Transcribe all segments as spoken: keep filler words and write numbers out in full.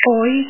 Oi.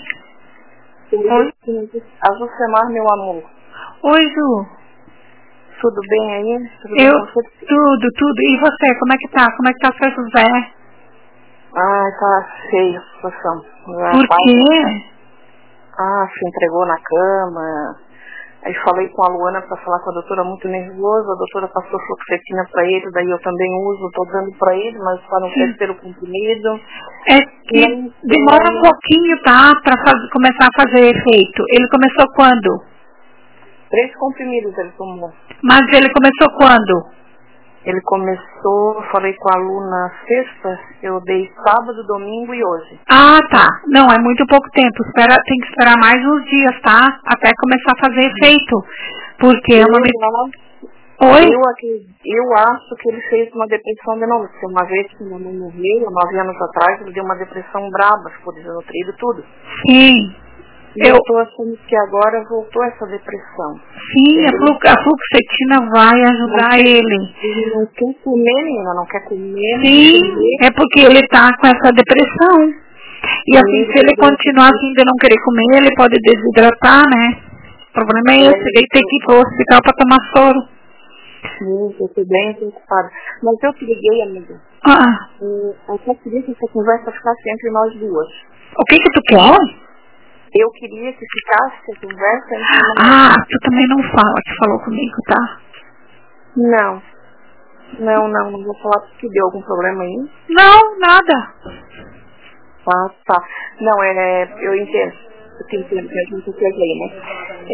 Oi. A Jusemar, meu amor. Oi, Ju. Tudo bem aí? Tudo Eu, bem com você? tudo, tudo. E você, como é que tá? Como é que tá o seu José? Ai, tá feia a situação. Por quê? Ah, se entregou na cama. Aí falei com a Luana pra falar com a doutora, muito nervosa. A doutora passou fluoxetina pra ele, daí eu também uso, tô dando pra ele, mas tá no terceiro comprimido. É que Não, demora não, um pouquinho, tá? Pra faz, começar a fazer efeito. Ele começou quando? Três comprimidos ele tomou. Mas ele começou quando? Ele começou, falei com a Lu na sexta, eu dei sábado, domingo e hoje. Ah, tá. Não, é muito pouco tempo. Espera, tem que esperar mais uns dias, tá? Até começar a fazer efeito. Porque é uma... Eu, Oi? eu, aqui, eu acho que ele fez uma depressão de novo. Porque uma vez que minha mãe morreu, nove anos atrás, ele deu uma depressão braba, ficou desnutrido tudo. Sim. E eu tô achando que agora voltou essa depressão. Sim, a, flu, a fluoxetina vai ajudar não, ele. Ele não quer comer, menina, não quer comer. Sim, é porque ele tá com essa depressão. E assim, se ele continuar assim de não querer comer, ele pode desidratar, né? O problema é esse, ele tem que ir pro hospital pra tomar soro. Sim, eu tô bem preocupada. Mas eu te liguei, amiga. Ah. Eu só queria que essa conversa ficasse entre nós duas. O que que tu quer? Eu queria que ficasse a conversa entre nós. Ah, tu também não fala que falou comigo, tá? Não. Não, não, não vou falar porque deu algum problema aí. Não, nada. Tá, tá. Não, é, eu entendo. Eu entendo que a gente fez aí, né?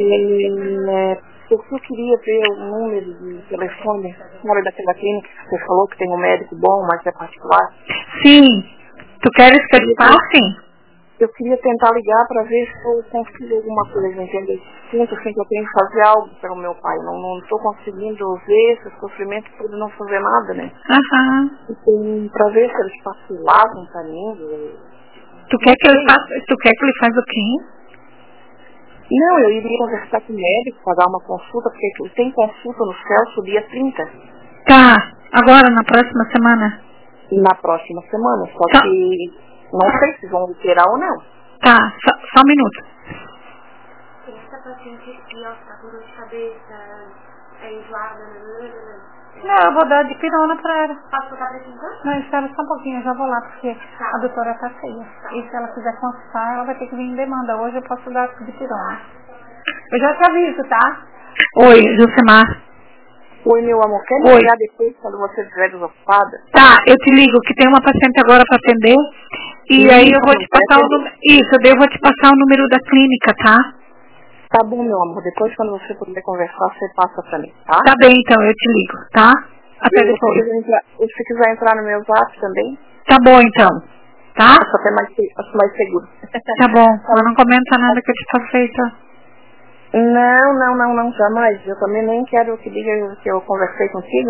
É, é, porque eu queria ver o número de telefone fora daquela clínica que você falou que tem um médico bom, mas é particular. Sim. Tu queres que eu te passe? Eu queria tentar ligar para ver se eu consigo alguma coisa, entendeu? Sinto assim que eu tenho que fazer algo pelo meu pai. Não estou conseguindo ver esse sofrimento por não fazer nada, né? Aham. Então, para ver se eles parcelavam para mim. Tu quer que ele faça, tu quer que ele faça o quê? Não, eu iria conversar com o médico, pagar uma consulta, porque tem consulta no Celso dia trinta. Tá, agora na próxima semana? Na próxima semana, só tá. que não sei se vão operar ou não. Tá, só, só um minuto. Esta paciente aqui, ó, tá com dor de cabeça, é enjoada, não, eu vou dar de pirona pra ela. Posso botar pra cinco? Não, espera só um pouquinho, eu já vou lá, porque tá. A doutora tá feia. Tá. E se ela quiser consultar, ela vai ter que vir em demanda. Hoje eu posso dar de pirona. Eu já te aviso, tá? Oi, Jusemar. Oi, meu amor, quer me ligar depois quando você estiver desocupada? Tá, eu te ligo que tem uma paciente agora pra atender. E Sim, aí eu vou te passar o número. Isso, eu devo te passar o número da clínica, tá? Tá bom, meu amor. Depois, quando você puder conversar, você passa pra mim, tá? Tá bem, então. Eu te ligo, tá? Até e depois. Se entrar, se quiser entrar no meu zap também. Tá bom, então. Tá? Acho até mais, acho mais seguro. Tá bom. Mas não comenta nada que eu te passei, tá? Não, não, não, não. Jamais. Eu também nem quero que diga que eu conversei contigo.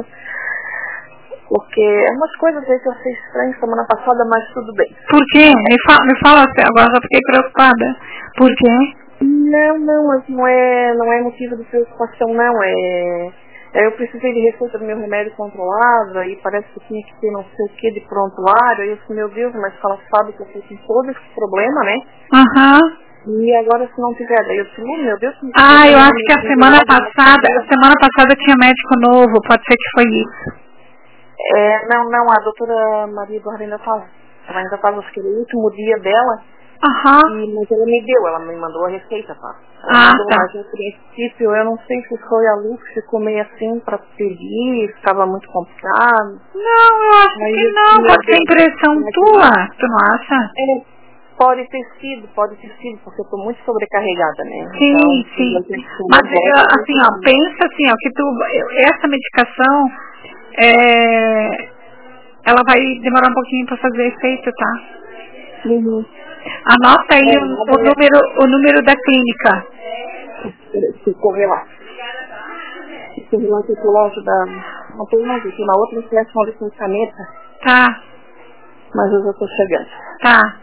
Porque é umas coisas aí que eu achei estranho semana passada, mas tudo bem. Por quê? Me fala, me fala agora, já fiquei preocupada. Por quê? Não, não, mas não é, não é motivo de preocupação, não. É, é, eu precisei de receita do meu remédio controlado e parece que tinha que ter não sei o que de prontuário. Aí eu disse, meu Deus, mas ela sabe que eu tô com todo esse problema, né? Aham. Uhum. E agora se não tiver, daí eu disse, meu Deus... Ah, eu acho que a semana passada, a semana passada tinha médico novo, pode ser que foi isso. É, não, não, a doutora Maria Eduarda ainda estava. Ela ainda estava, acho que era o último dia dela. Aham. E, mas ela me deu, ela me mandou a receita, tá? Ela ah, mandou, tá. Mas no princípio, eu não sei se foi a Lu que ficou meio assim pra pedir, estava muito complicado. Não, eu acho Aí que eu não, pode ser impressão tua, tu não acha? É, pode ter sido, pode ter sido, porque eu tô muito sobrecarregada, né? Sim, então, sim. Mas assim, ó, pensa assim, ó, que tu, essa medicação, é, ela vai demorar um pouquinho pra fazer efeito, tá? Uhum. Anota aí é, o, o, número, o número da clínica. Se correr lá. Se correr lá, que eu tô longe da... Não tô longe, tô na outra seleção ali com caneta. Tá. Mas eu já tô chegando. Tá.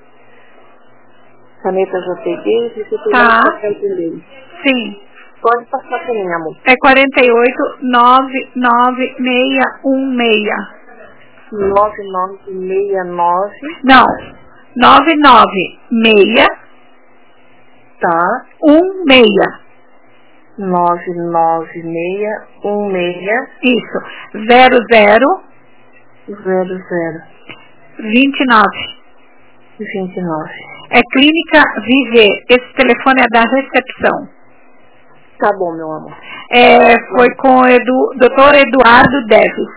Caneta já peguei, e você tá. o papel dele. Sim. Pode passar pra mim, amor. É quarenta e oito, nove nove seis um seis. nove nove seis nove. Não. nove nove seis. Tá. um seis. nove nove seis um seis. Isso. zero zero. zero zero. vinte e nove. vinte e nove. É Clínica Viver. Esse telefone é da recepção. Tá bom, meu amor. É, foi com o Edu, doutor Eduardo Deves.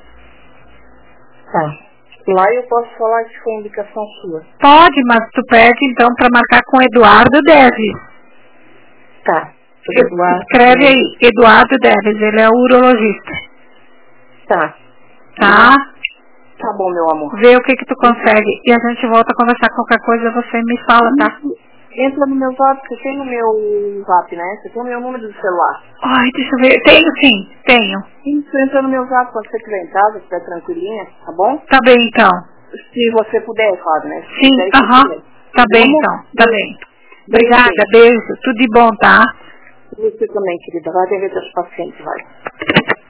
Tá. Lá eu posso falar que foi indicação sua. Pode, mas tu pede então para marcar com Eduardo Deves. Tá. Eduardo Escreve aí, Eduardo Deves, ele é urologista. Tá. Tá? Tá bom, meu amor. Vê o que que tu consegue e a gente volta a conversar. Qualquer coisa você me fala, tá? Entra no meu zap, você tem no meu zap, né? Você tem o meu número do celular. Ai, deixa eu ver. Tenho sim, tenho. Isso, entra no meu zap quando você estiver em casa, estiver tranquilinha, tá bom? Tá bem então. Se você puder, claro, né? Se Sim, puder, aham. puder. Tá bem Vamos? então, tá bem. Beijo, Obrigada, beijo. Tudo de bom, tá? Você também, querida. Vai atender seus pacientes, vai.